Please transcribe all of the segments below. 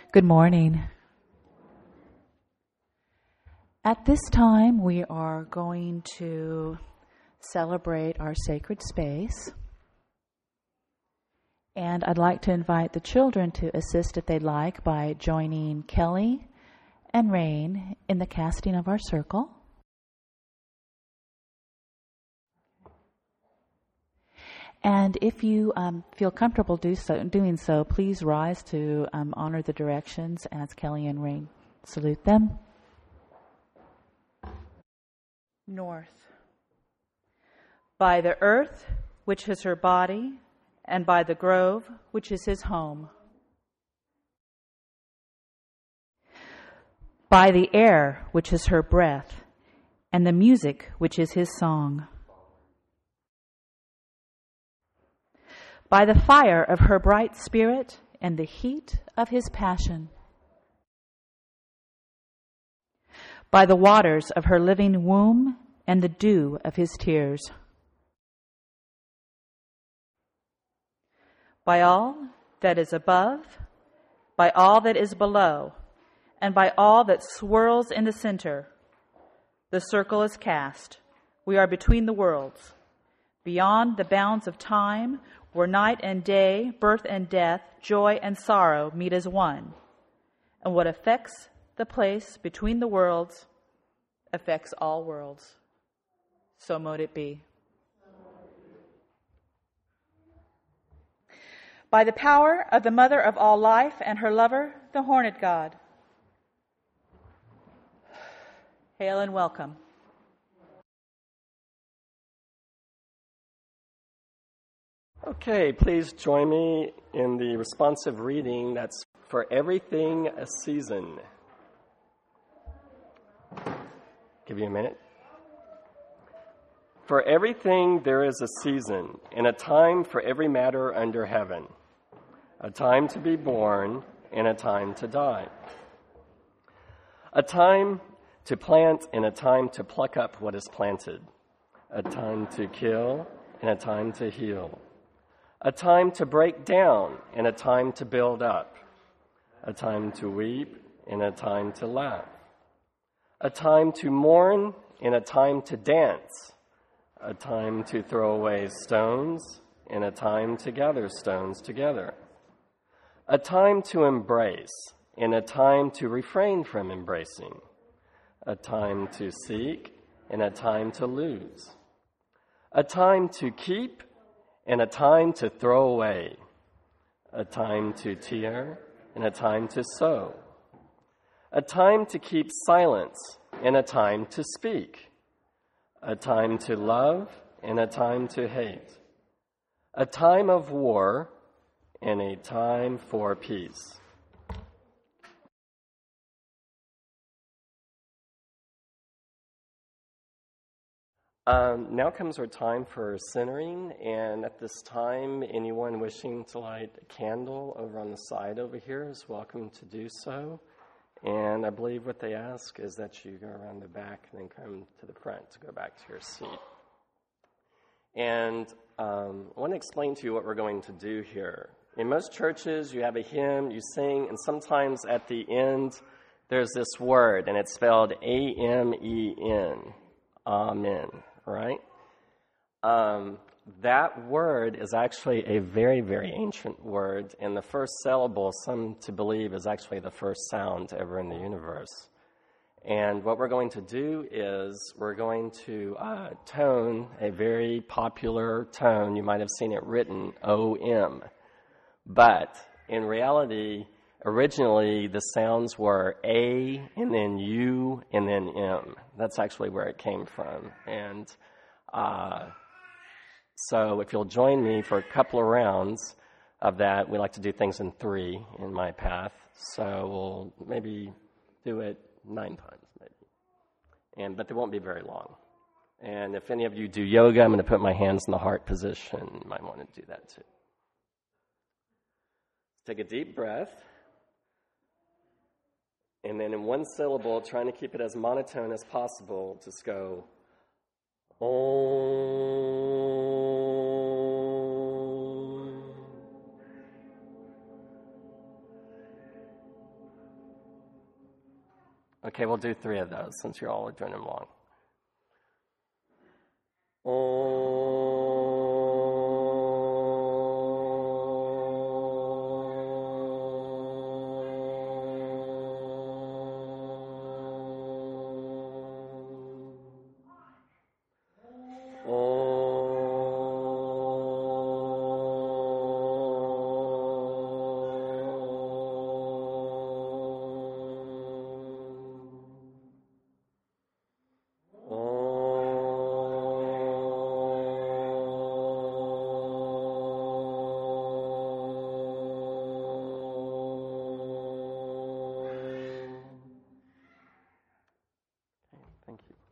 Good morning. At this time, we are going to celebrate our sacred space. And I'd like to invite the children to assist if they'd like by joining Kelly and Rain in the casting of our circle. And if you feel comfortable doing so, please rise to honor the directions as Kelly and Rain salute them. North. By the earth, which is her body, and by the grove, which is his home. By the air, which is her breath, and the music, which is his song. By the fire of her bright spirit and the heat of his passion. By the waters of her living womb and the dew of his tears. By all that is above, by all that is below, and by all that swirls in the center, the circle is cast. We are between the worlds, beyond the bounds of time, where night and day, birth and death, joy and sorrow meet as one. And what affects the place between the worlds affects all worlds. So mote it be. By the power of the mother of all life and her lover, the horned god. Hail and welcome. Okay, please join me in the responsive reading that's For Everything a Season. Give you a minute. For everything there is a season, and a time for every matter under heaven, a time to be born and a time to die, a time to plant and a time to pluck up what is planted, a time to kill and a time to heal, a time to break down and a time to build up, a time to weep and a time to laugh, a time to mourn and a time to dance, a time to throw away stones and a time to gather stones together, a time to embrace and a time to refrain from embracing, a time to seek and a time to lose, a time to keep and a time to throw away, a time to tear and a time to sow, a time to keep silence and a time to speak, a time to love and a time to hate, a time of war and a time for peace. Now comes our time for centering, and at this time, anyone wishing to light a candle over on the side over here is welcome to do so. And I believe what they ask is that you go around the back and then come to the front to go back to your seat. And I want to explain to you what we're going to do here. In most churches, you have a hymn, you sing, and sometimes at the end, there's this word, and it's spelled A-M-E-N, amen, right? That word is actually a very, very ancient word, and the first syllable, some to believe, is actually the first sound ever in the universe. And what we're going to do is we're going to tone a very popular tone. You might have seen it written, O-M. But in reality, originally the sounds were A and then U and then M. That's actually where it came from. And so if you'll join me for a couple of rounds of that, we like to do things in 3 in my path. So we'll maybe do it 9 times, maybe. But they won't be very long. And if any of you do yoga, I'm going to put my hands in the heart position. You might want to do that too. Take a deep breath. And then in one syllable, trying to keep it as monotone as possible, just go, Om. Okay, we'll do 3 of those since you're all doing them long. Thank you.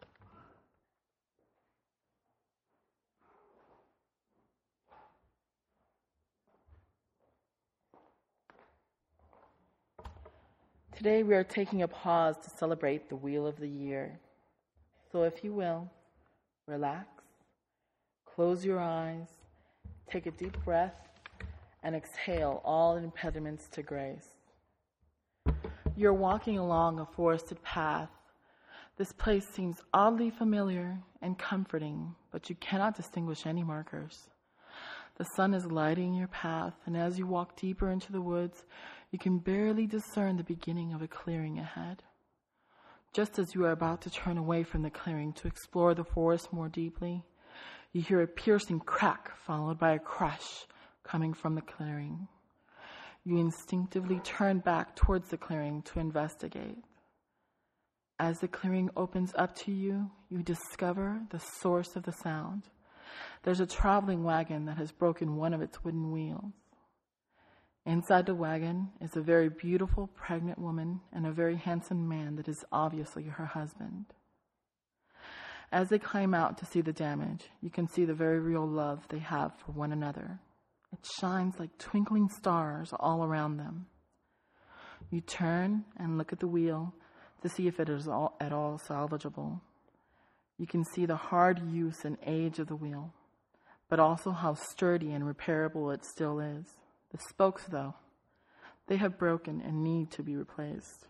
Today we are taking a pause to celebrate the Wheel of the Year. So if you will, relax, close your eyes, take a deep breath, and exhale all impediments to grace. You're walking along a forested path. This place seems oddly familiar and comforting, but you cannot distinguish any markers. The sun is lighting your path, and as you walk deeper into the woods, you can barely discern the beginning of a clearing ahead. Just as you are about to turn away from the clearing to explore the forest more deeply, you hear a piercing crack followed by a crash coming from the clearing. You instinctively turn back towards the clearing to investigate. As the clearing opens up to you, you discover the source of the sound. There's a traveling wagon that has broken one of its wooden wheels. Inside the wagon is a very beautiful pregnant woman and a very handsome man that is obviously her husband. As they climb out to see the damage, you can see the very real love they have for one another. It shines like twinkling stars all around them. You turn and look at the wheel to see if it is at all salvageable. You can see the hard use and age of the wheel, but also how sturdy and repairable it still is. The spokes, though, they have broken and need to be replaced.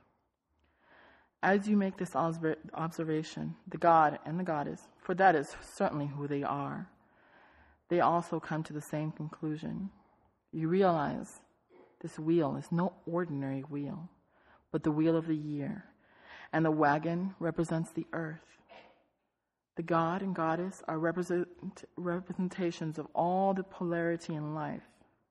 As you make this observation, the god and the goddess, for that is certainly who they are, they also come to the same conclusion. You realize this wheel is no ordinary wheel, but the wheel of the year, and the wagon represents the earth. The god and goddess are representations of all the polarity in life.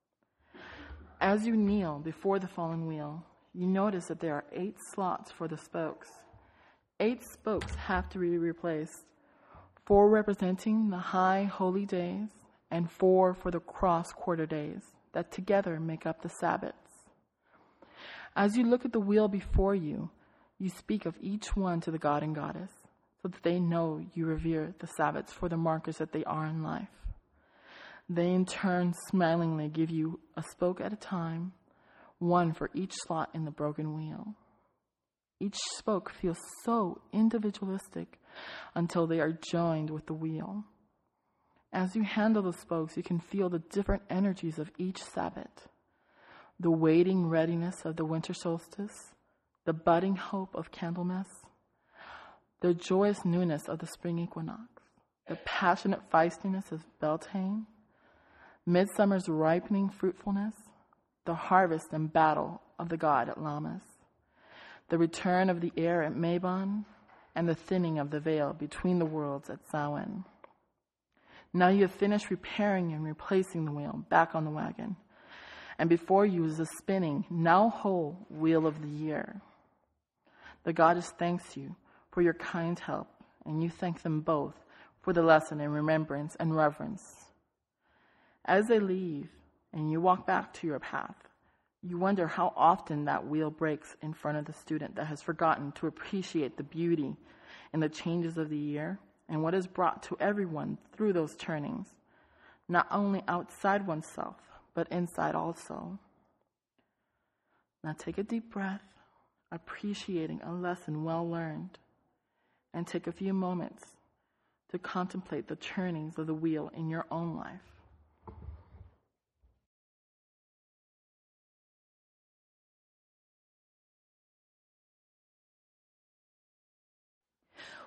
As you kneel before the fallen wheel, you notice that there are 8 slots for the spokes. 8 spokes have to be replaced, 4 representing the high holy days and 4 for the cross quarter days that together make up the Sabbaths. As you look at the wheel before you, you speak of each one to the god and goddess so that they know you revere the Sabbaths for the markers that they are in life. They in turn smilingly give you a spoke at a time, 1 for each slot in the broken wheel. Each spoke feels so individualistic until they are joined with the wheel. As you handle the spokes, you can feel the different energies of each Sabbath. The waiting readiness of the winter solstice, the budding hope of Candlemas, the joyous newness of the spring equinox, the passionate feistiness of Beltane, midsummer's ripening fruitfulness, the harvest and battle of the god at Lammas, the return of the air at Mabon, and the thinning of the veil between the worlds at Samhain. Now you have finished repairing and replacing the wheel back on the wagon, and before you is the spinning, now whole wheel of the year. The goddess thanks you for your kind help, and you thank them both for the lesson in remembrance and reverence. As they leave and you walk back to your path, you wonder how often that wheel breaks in front of the student that has forgotten to appreciate the beauty in the changes of the year and what is brought to everyone through those turnings, not only outside oneself, but inside also. Now take a deep breath, appreciating a lesson well learned, and take a few moments to contemplate the turnings of the wheel in your own life.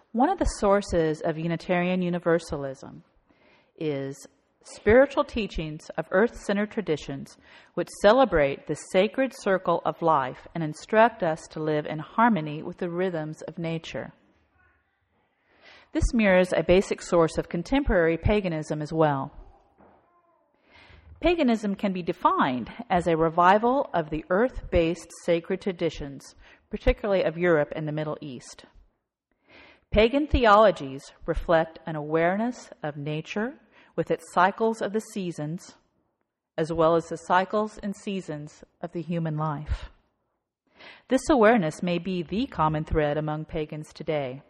One of the sources of Unitarian Universalism is spiritual teachings of earth-centered traditions which celebrate the sacred circle of life and instruct us to live in harmony with the rhythms of nature. This mirrors a basic source of contemporary paganism as well. Paganism can be defined as a revival of the earth-based sacred traditions, particularly of Europe and the Middle East. Pagan theologies reflect an awareness of nature with its cycles of the seasons, as well as the cycles and seasons of the human life. This awareness may be the common thread among pagans today.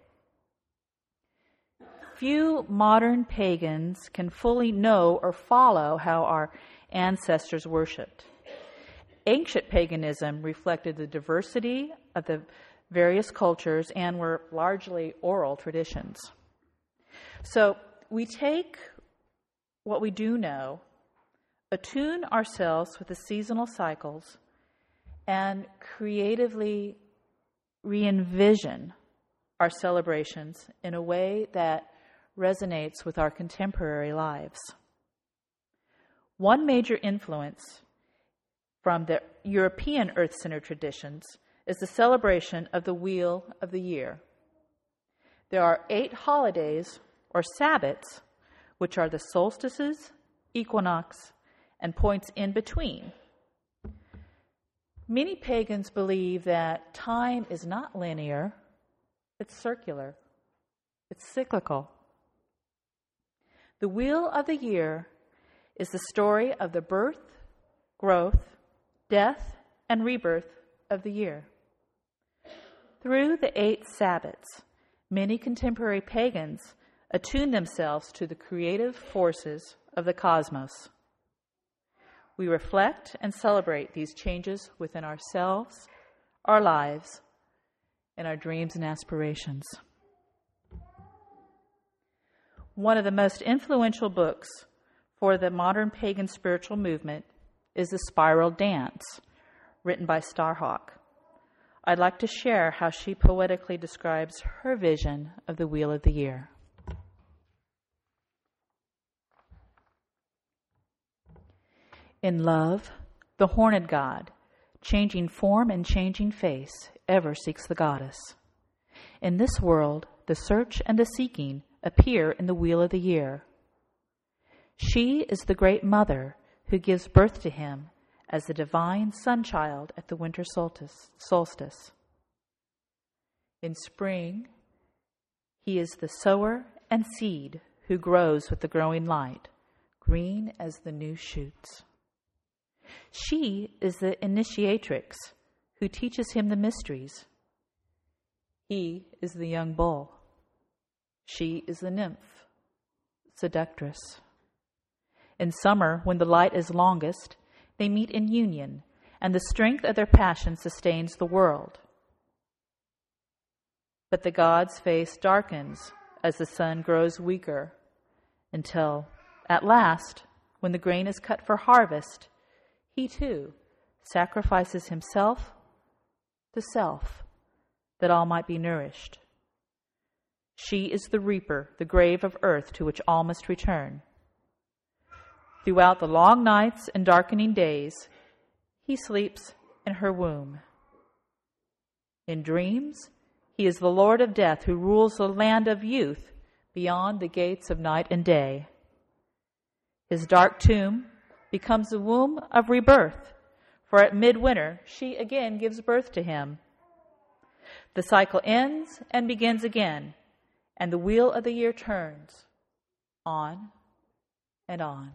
Few modern pagans can fully know or follow how our ancestors worshipped. Ancient paganism reflected the diversity of the various cultures and were largely oral traditions. So we take what we do know, attune ourselves with the seasonal cycles, and creatively re-envision our celebrations in a way that resonates with our contemporary lives. One major influence from the European earth-centered traditions is the celebration of the Wheel of the Year. There are 8 holidays or Sabbats, which are the solstices, equinox, and points in between. Many pagans believe that time is not linear, it's circular, it's cyclical. The Wheel of the Year is the story of the birth, growth, death, and rebirth of the year. Through the 8 Sabbats, many contemporary pagans attune themselves to the creative forces of the cosmos. We reflect and celebrate these changes within ourselves, our lives, and our dreams and aspirations. One of the most influential books for the modern pagan spiritual movement is The Spiral Dance, written by Starhawk. I'd like to share how she poetically describes her vision of the Wheel of the Year. In love, the horned god, changing form and changing face, ever seeks the goddess. In this world, the search and the seeking appear in the Wheel of the Year. She is the great mother who gives birth to him as the divine sun-child at the winter solstice. In spring, he is the sower and seed who grows with the growing light, green as the new shoots. She is the initiatrix who teaches him the mysteries. He is the young bull. She is the nymph, seductress. In summer, when the light is longest, they meet in union, and the strength of their passion sustains the world. But the god's face darkens as the sun grows weaker, until, at last, when the grain is cut for harvest, he too sacrifices himself to self, that all might be nourished. She is the reaper, the grave of earth to which all must return. Throughout the long nights and darkening days, he sleeps in her womb. In dreams, he is the Lord of death who rules the land of youth beyond the gates of night and day. His dark tomb becomes the womb of rebirth, for at midwinter she again gives birth to him. The cycle ends and begins again, and the Wheel of the Year turns on and on.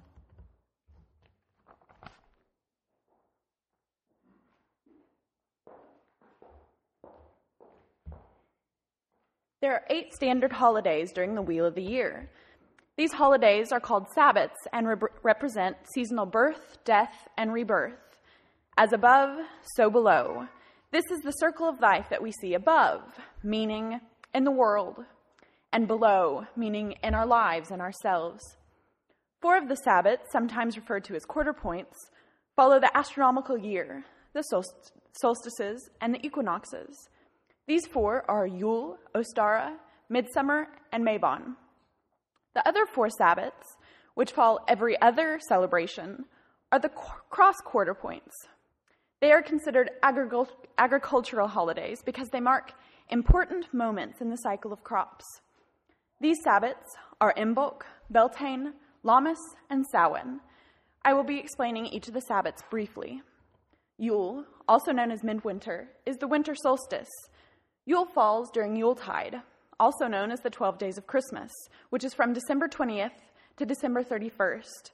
There are 8 standard holidays during the Wheel of the Year. These holidays are called Sabbats and represent seasonal birth, death, and rebirth. As above, so below. This is the circle of life that we see above, meaning in the world, and below, meaning in our lives and ourselves. 4 of the Sabbats, sometimes referred to as quarter points, follow the astronomical year, the solstices, and the equinoxes. These 4 are Yule, Ostara, Midsummer, and Mabon. The other 4 Sabbats, which fall every other celebration, are the cross-quarter points. They are considered agricultural holidays because they mark important moments in the cycle of crops. These Sabbats are Imbolc, Beltane, Lammas, and Samhain. I will be explaining each of the Sabbats briefly. Yule, also known as midwinter, is the winter solstice. Yule falls during Yuletide, also known as the 12 days of Christmas, which is from December 20th to December 31st.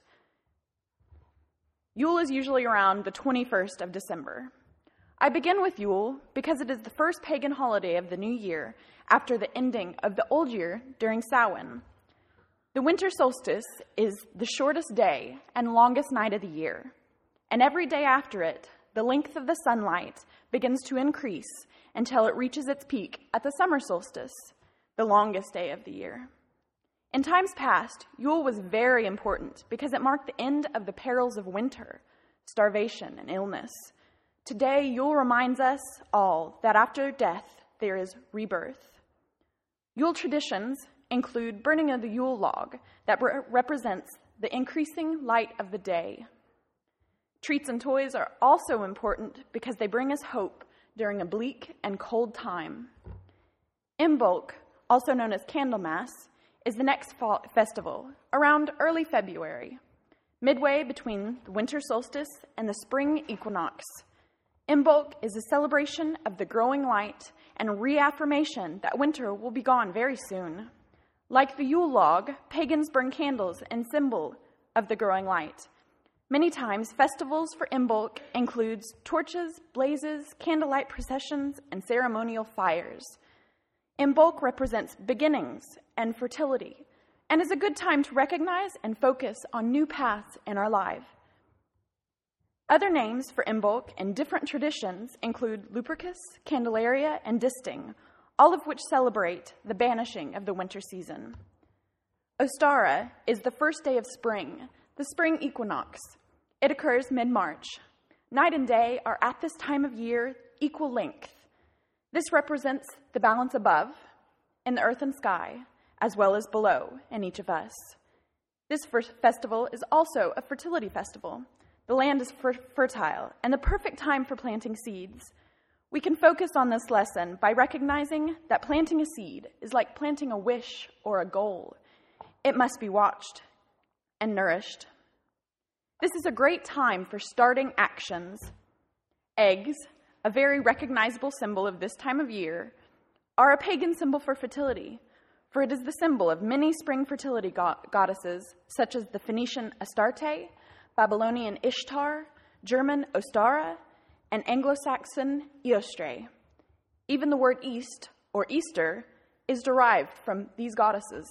Yule is usually around the 21st of December. I begin with Yule because it is the first pagan holiday of the new year after the ending of the old year during Samhain. The winter solstice is the shortest day and longest night of the year, and every day after it, the length of the sunlight begins to increase until it reaches its peak at the summer solstice, the longest day of the year. In times past, Yule was very important because it marked the end of the perils of winter, starvation, and illness. Today, Yule reminds us all that after death, there is rebirth. Yule traditions include burning of the Yule log that represents the increasing light of the day. Treats and toys are also important because they bring us hope during a bleak and cold time. Imbolc, also known as Candlemas, is the next fall festival, around early February, midway between the winter solstice and the spring equinox. Imbolc is a celebration of the growing light and a reaffirmation that winter will be gone very soon. Like the Yule log, pagans burn candles in symbol of the growing light. Many times, festivals for Imbolc includes torches, blazes, candlelight processions, and ceremonial fires. Imbolc represents beginnings and fertility, and is a good time to recognize and focus on new paths in our life. Other names for Imbolc in different traditions include Lupercus, Candelaria, and Disting, all of which celebrate the banishing of the winter season. Ostara is the first day of spring, the spring equinox. It occurs mid-March. Night and day are at this time of year equal length. This represents the balance above, in the earth and sky, as well as below in each of us. This festival is also a fertility festival. The land is fertile and the perfect time for planting seeds. We can focus on this lesson by recognizing that planting a seed is like planting a wish or a goal. It must be watched and nourished. This is a great time for starting actions. Eggs, a very recognizable symbol of this time of year, are a pagan symbol for fertility, for it is the symbol of many spring fertility goddesses, such as the Phoenician Astarte, Babylonian Ishtar, German Ostara, and Anglo-Saxon Eostre. Even the word East, or Easter, is derived from these goddesses.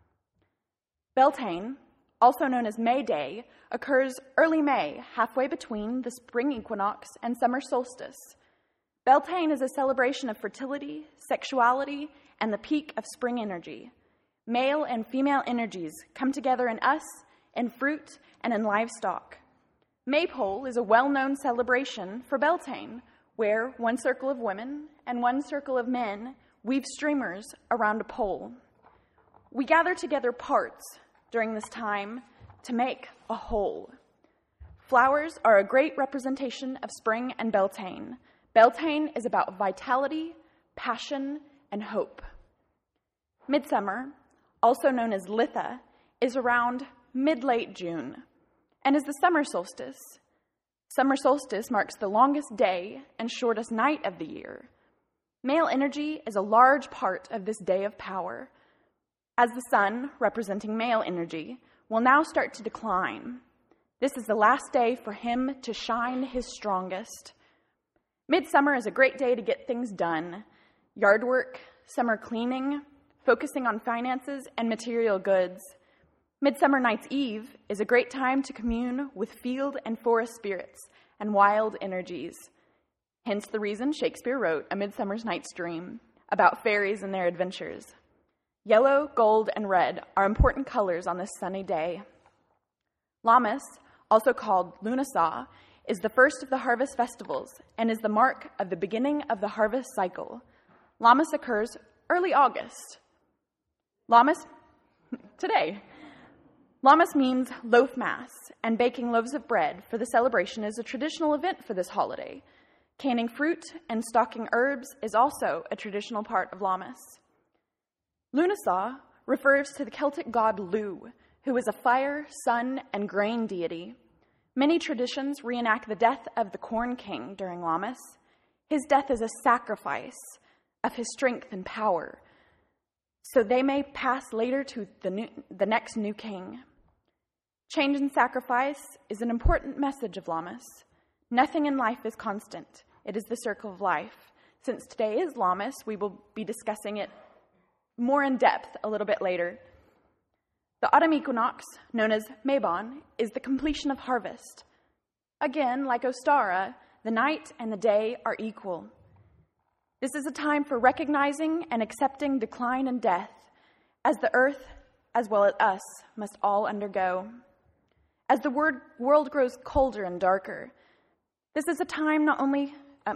Beltane, also known as May Day, occurs early May, halfway between the spring equinox and summer solstice. Beltane is a celebration of fertility, sexuality, and the peak of spring energy. Male and female energies come together in us, in fruit, and in livestock. Maypole is a well-known celebration for Beltane, where one circle of women and one circle of men weave streamers around a pole. We gather together parts during this time to make a whole. Flowers are a great representation of spring and Beltane. Beltane is about vitality, passion, and hope. Midsummer, also known as Litha, is around mid-late June and is the summer solstice. Summer solstice marks the longest day and shortest night of the year. Male energy is a large part of this day of power, as the sun, representing male energy, will now start to decline. This is the last day for him to shine his strongest. Midsummer is a great day to get things done. Yard work, summer cleaning, focusing on finances and material goods. Midsummer Night's Eve is a great time to commune with field and forest spirits and wild energies. Hence the reason Shakespeare wrote A Midsummer Night's Dream about fairies and their adventures. Yellow, gold, and red are important colors on this sunny day. Lammas, also called Lughnasadh, is the first of the harvest festivals and is the mark of the beginning of the harvest cycle. Lammas occurs early August. Lammas means loaf mass, and baking loaves of bread for the celebration is a traditional event for this holiday. Canning fruit and stocking herbs is also a traditional part of Lammas. Lughnasadh refers to the Celtic god Lugh, who is a fire, sun, and grain deity. Many traditions reenact the death of the Corn King during Lammas. His death is a sacrifice of his strength and power, so they may pass later to the next new king. Change and sacrifice is an important message of Lammas. Nothing in life is constant. It is the circle of life. Since today is Lammas, we will be discussing it more in depth a little bit later. The autumn equinox, known as Mabon, is the completion of harvest. Again, like Ostara, the night and the day are equal. This is a time for recognizing and accepting decline and death, as the earth, as well as us, must all undergo. As the world grows colder and darker, this is a time not only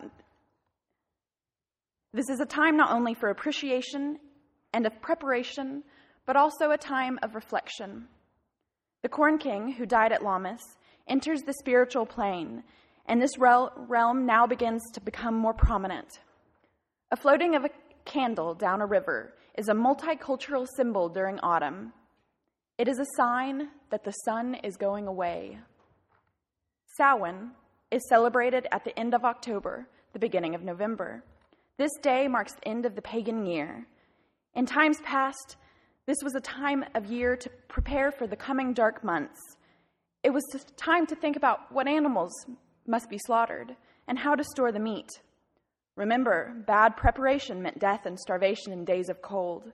for appreciation and of preparation, but also a time of reflection. The Corn King, who died at Lammas, enters the spiritual plane, and this realm now begins to become more prominent. A floating of a candle down a river is a multicultural symbol during autumn. It is a sign that the sun is going away. Samhain is celebrated at the end of October, the beginning of November. This day marks the end of the pagan year. In times past, this was a time of year to prepare for the coming dark months. It was time to think about what animals must be slaughtered and how to store the meat. Remember, bad preparation meant death and starvation in days of cold.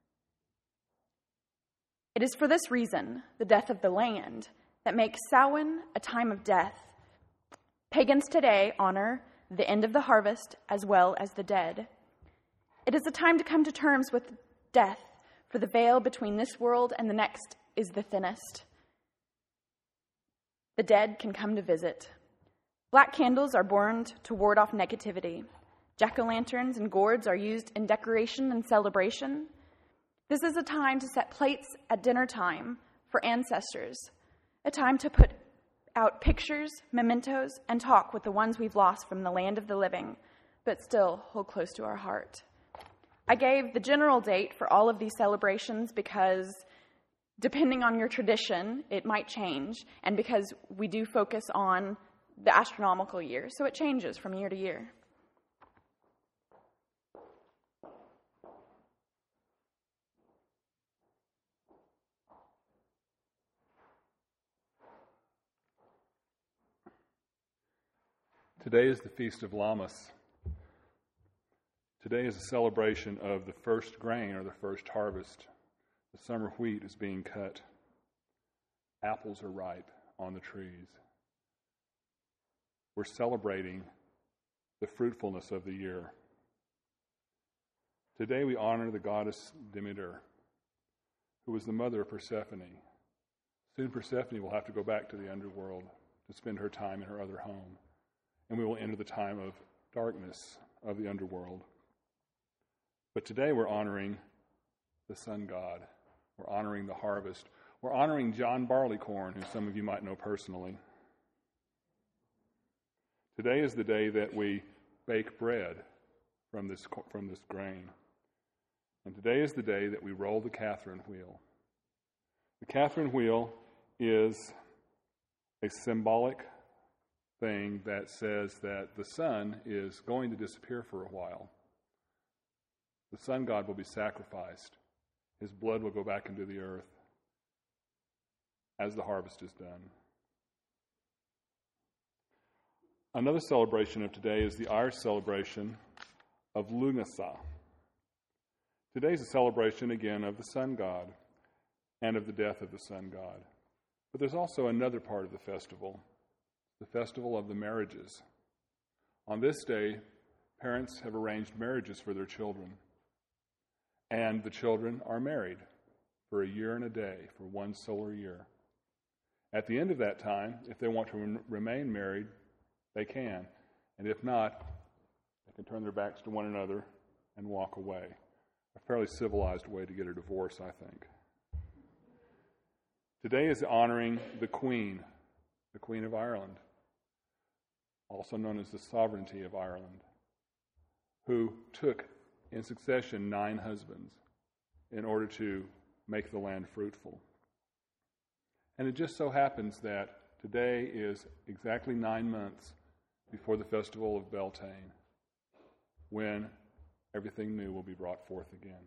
It is for this reason, the death of the land, that makes Samhain a time of death. Pagans today honor the end of the harvest as well as the dead. It is a time to come to terms with death, for the veil between this world and the next is the thinnest. The dead can come to visit. Black candles are burned to ward off negativity. Jack-o'-lanterns and gourds are used in decoration and celebration. This is a time to set plates at dinner time for ancestors, a time to put out pictures, mementos, and talk with the ones we've lost from the land of the living, but still hold close to our heart. I gave the general date for all of these celebrations because depending on your tradition, it might change, and because we do focus on the astronomical year, so it changes from year to year. Today is the Feast of Lammas. Today is a celebration of the first grain or the first harvest. The summer wheat is being cut. Apples are ripe on the trees. We're celebrating the fruitfulness of the year. Today we honor the goddess Demeter, who was the mother of Persephone. Soon Persephone will have to go back to the underworld to spend her time in her other home, and we will enter the time of darkness of the underworld. But today we're honoring the sun god. We're honoring the harvest. We're honoring John Barleycorn, who some of you might know personally. Today is the day that we bake bread from this grain. And today is the day that we roll the Catherine wheel. The Catherine wheel is a symbolic thing that says that the sun is going to disappear for a while. The sun god will be sacrificed. His blood will go back into the earth as the harvest is done. Another celebration of today is the Irish celebration of Lughnasadh. Today is a celebration again of the sun god and of the death of the sun god. But there's also another part of the festival of the marriages. On this day, parents have arranged marriages for their children. And the children are married for a year and a day, for one solar year. At the end of that time, if they want to remain married, they can. And if not, they can turn their backs to one another and walk away. a fairly civilized way to get a divorce, I think. Today is honoring the Queen of Ireland, also known as the Sovereignty of Ireland, who took in succession 9 husbands in order to make the land fruitful. And it just so happens that today is exactly 9 months before the festival of Beltane, when everything new will be brought forth again.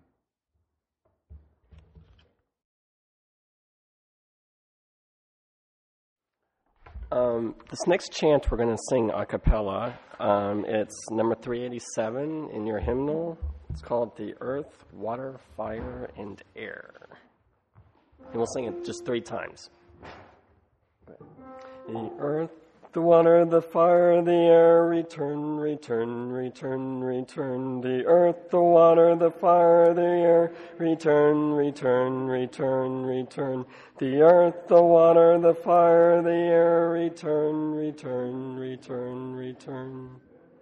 This next chant we're going to sing a cappella. It's number 387 in your hymnal. It's called The Earth, Water, Fire, and Air. And we'll sing it just 3 times. The earth, the water, the fire, the air, return, return, return, return. The earth, the water, the fire, the air, return, return, return, return. The earth, the water, the fire, the air, return, return, return, return.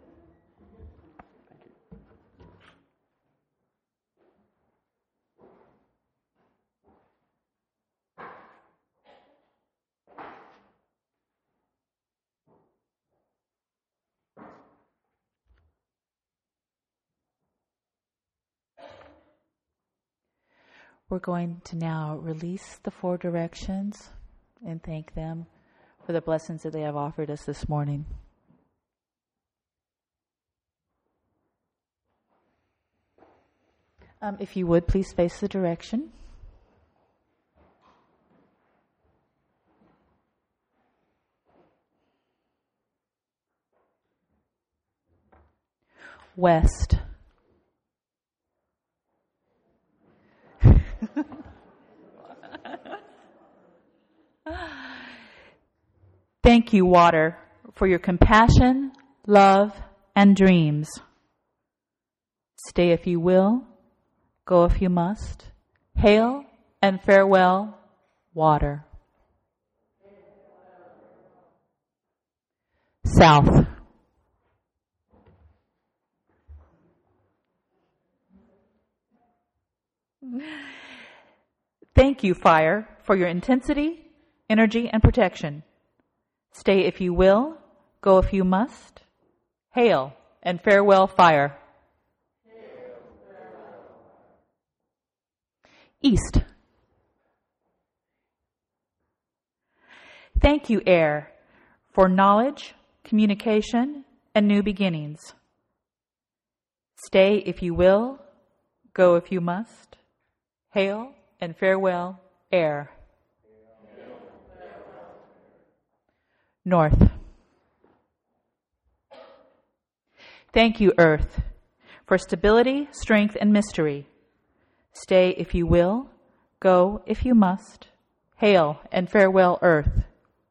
We're going to now release the 4 directions and thank them for the blessings that they have offered us this morning. If you would, please face the direction. West. Thank you, water, for your compassion, love, and dreams. Stay if you will, go if you must. Hail and farewell, water. South. Thank you, fire, for your intensity, energy, and protection. Stay if you will, go if you must. Hail and farewell, fire. East. Thank you, air, for knowledge, communication, and new beginnings. Stay if you will, go if you must. Hail and farewell, air. North. Thank you, earth, for stability, strength, and mystery. Stay if you will, go if you must. Hail and farewell, earth.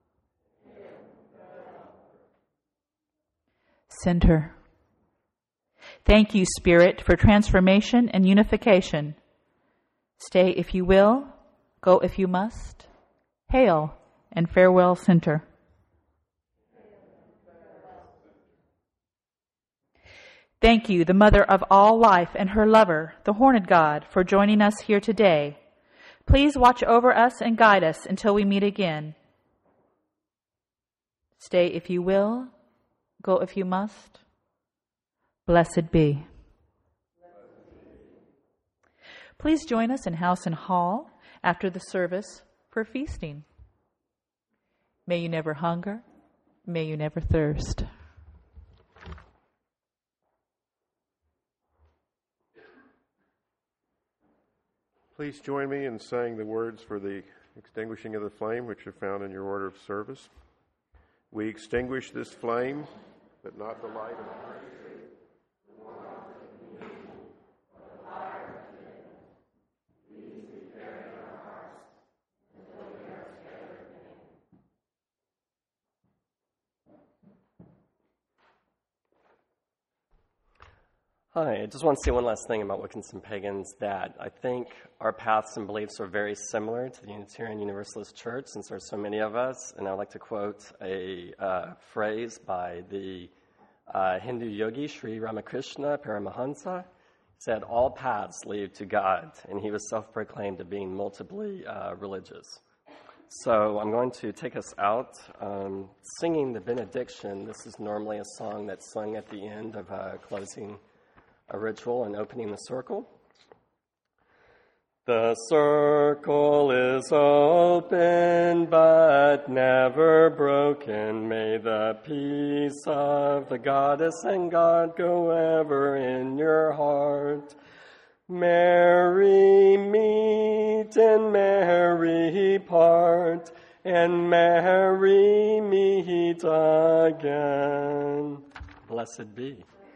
Center. Thank you, spirit, for transformation and unification. Stay if you will, go if you must. Hail and farewell, center. Thank you, the mother of all life and her lover, the horned God, for joining us here today. Please watch over us and guide us until we meet again. Stay if you will, go if you must. Blessed be. Please join us in house and hall after the service for feasting. May you never hunger, may you never thirst. Please join me in saying the words for the extinguishing of the flame, which are found in your order of service. We extinguish this flame, but not the light of Christ. Hi, I just want to say one last thing about Wiccans and Pagans, that I think our paths and beliefs are very similar to the Unitarian Universalist Church, since there's so many of us. And I'd like to quote a phrase by the Hindu yogi Sri Ramakrishna Paramahansa. said all paths lead to God, and he was self-proclaimed to being multiply religious. So I'm going to take us out singing the benediction. This is normally a song that's sung at the end of closing a ritual and opening the circle. The circle is open but never broken. May the peace of the goddess and God go ever in your heart. Merry meet and merry part, and merry meet again. Blessed be.